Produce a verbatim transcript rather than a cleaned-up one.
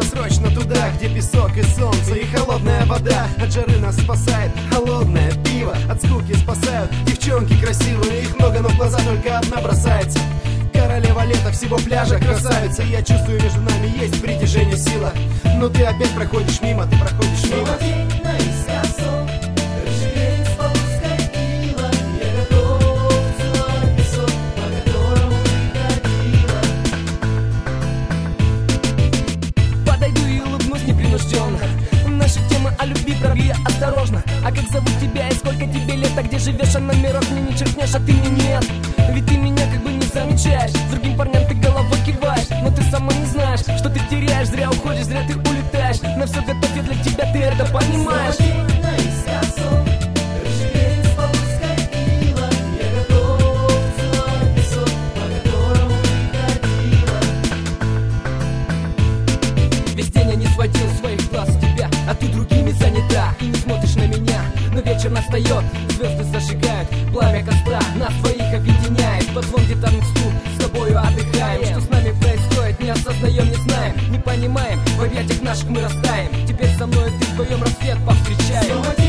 срочно туда, где песок и солнце и холодная вода. От жары нас спасает холодное пиво, от скуки спасают девчонки красивые. Их много, но в глаза только одна бросается. Королева лета, всего пляжа, красавица. Я чувствую, между нами есть притяжение, сила. Но ты опять проходишь мимо, ты проходишь мимо. Наши темы о любви, пробей осторожно. А как зовут тебя и сколько тебе лет? А где живешь, а номеров мне не черкнешь, а ты мне нет. Ведь ты меня как бы не замечаешь. Другим парням ты головой киваешь, но ты сама не знаешь, что ты теряешь. Зря уходишь, зря ты улетаешь. На все готов я для тебя, ты это понимаешь. Весь день я не сводил своих глаз с тебя, а ты другими занята и не смотришь на меня. Но вечер настает, звезды зажигают, пламя костра нас двоих объединяет. Под звон гитарных струн с тобою отдыхаем. Что с нами происходит, не осознаем, не знаем, не понимаем, в объятиях наших мы растаем. Теперь со мной ты вдвоем рассвет повстречаем.